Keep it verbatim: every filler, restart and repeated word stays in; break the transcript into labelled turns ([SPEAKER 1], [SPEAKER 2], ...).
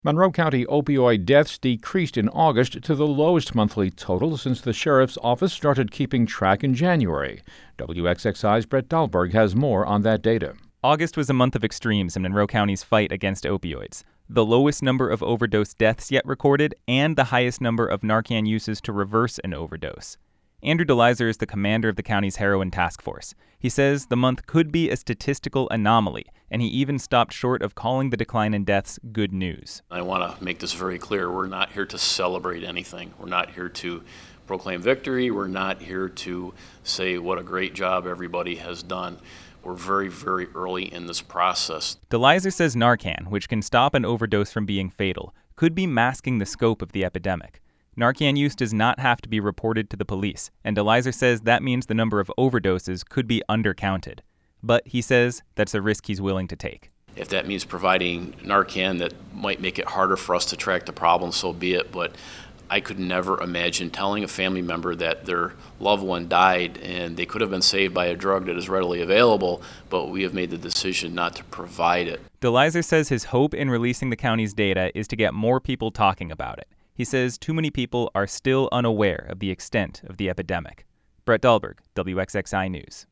[SPEAKER 1] Monroe County opioid deaths decreased in August to the lowest monthly total since the sheriff's office started keeping track in January. W X X I's Brett Dahlberg has more on that data.
[SPEAKER 2] August was a month of extremes in Monroe County's fight against opioids. The lowest number of overdose deaths yet recorded and the highest number of Narcan uses to reverse an overdose. Andrew DeLizer is the commander of the county's heroin task force. He says the month could be a statistical anomaly, and he even stopped short of calling the decline in deaths good news.
[SPEAKER 3] I want to make this very clear. We're not here to celebrate anything. We're not here to proclaim victory. We're not here to say what a great job everybody has done. We're very, very early in this process.
[SPEAKER 2] DeLizer says Narcan, which can stop an overdose from being fatal, could be masking the scope of the epidemic. Narcan use does not have to be reported to the police, and DeLizer says that means the number of overdoses could be undercounted. But he says that's a risk he's willing to take.
[SPEAKER 3] If that means providing Narcan that might make it harder for us to track the problem, so be it. But I could never imagine telling a family member that their loved one died and they could have been saved by a drug that is readily available, but we have made the decision not to provide it.
[SPEAKER 2] DeLizer says his hope in releasing the county's data is to get more people talking about it. He says too many people are still unaware of the extent of the epidemic. Brett Dahlberg, W X X I News.